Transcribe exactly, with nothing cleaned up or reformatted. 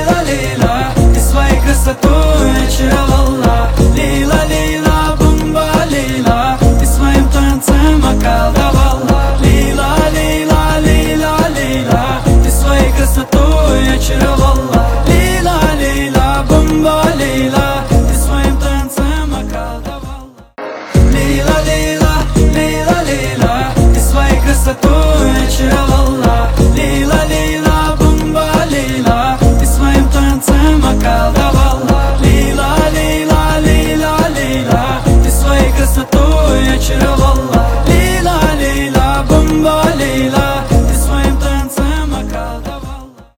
Лейла, Лейла, ты своей красотой очаровала. Лейла, Лейла, бомба, Лейла, ты своим танцем околдовала. Лейла, Лейла, Лейла, Лейла, ты своей красотой очаровала. Лейла, Лейла, бомба, Лейла, ты своим танцем околдовала. Лейла, Лейла, Лейла, Лейла, ты своей красотой очаровала.